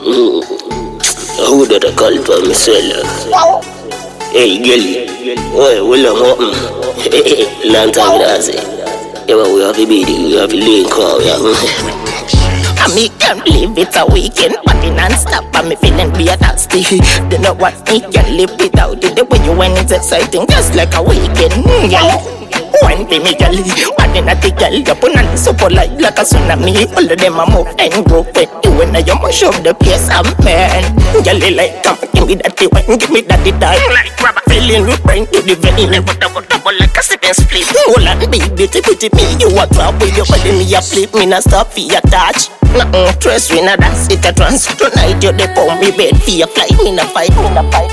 Who did I call for myself? Hey, girlie. Oi, William Morton. Long time without say. Yeah, we have to be there. We have to link out. I me can't believe it's a weekend party non-stop and me feeling weird and sticky. Don't know what me can live without it. The way you went is exciting, just like a weekend. One thing me girl, one thing I think girl, you put on so polite like a tsunami. All of them a move and grow with you when you mash up the place, I'm man. Girl, like come give me that one, give me that die. Like rubber feeling with brain to the vein, double like a second split. Hold on, baby, to me, you want to with your body, me a flip, me not stop for your touch. Nothing trust me, not dance it a trance. Tonight you're the for me bed for your flight, me not fight, me not fight.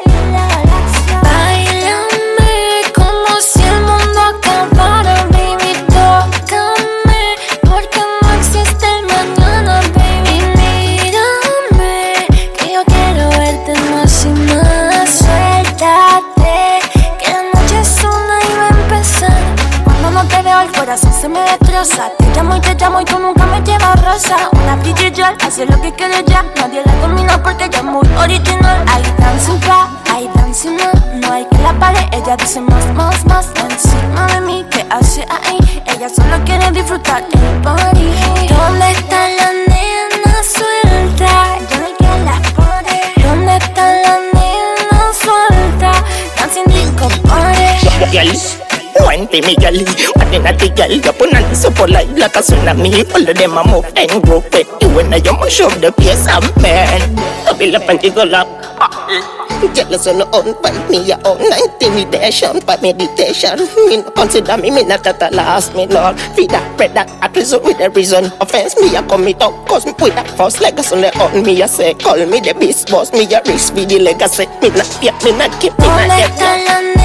Se me destroza, te llamo y tú nunca me llevas rosa. Una pretty girl, hace lo que quiere ya. Nadie la domina porque ella es muy original. Ahí dancing pa, ahí dancing no hay que la pare. Ella dice más encima de mí, ¿qué hace ahí? Ella solo quiere disfrutar el party. ¿Dónde está la nena suelta? Yo no que la pone. ¿Dónde está la nena suelta? Dancing disco party. One thing me girl, one thing I think girl, you put on so polite like a tsunami. All of them a move and grow with you when you mash up the place, I'm man. Double up and jiggle up. Jealous on the own, fight me your own intimidation, by meditation. Me no consider me not at the last, me lord. Feed that bread that I result with a reason. Offense me a commit up, cause me with that first legacy on the own. Me a say, call me the beast boss, me a risk with the legacy. Me not fear, me not keep, me not get.